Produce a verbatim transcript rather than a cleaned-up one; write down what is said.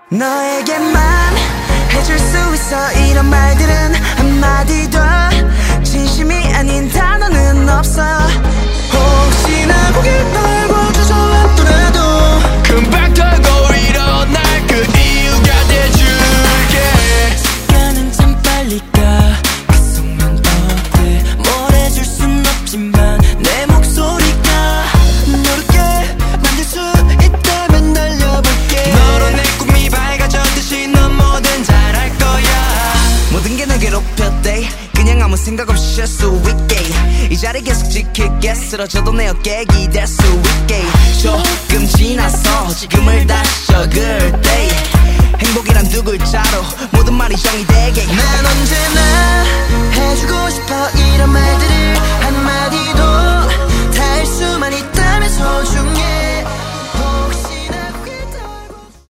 너에게만 해줄 수 있어 이런 말들은 한마디도 진심이 아닌 단어는 없어. 혹시나 고개 떨고 주저앉더라도 금방 털고 일어날 그 이유가 돼줄게. 시간은 참 빨리 가. 그 속만 어때 뭘 해줄 순 없지만 내 목소리가 너롭게 만들 수 있다면 달려볼게. 너로 내 꿈이 밝아졌듯이 넌 뭐든 잘할 거야. 모든 게 날 괴롭혔대. 그냥 아무 생각 없이 쉴 수 있게 이 자리 계속 지킬게. 쓰러져도 내 어깨에 기댈 수 있게. 조금 지나서 지금을 다시 적을 때 행복이란 두 글자로 모든 말이 정의되게.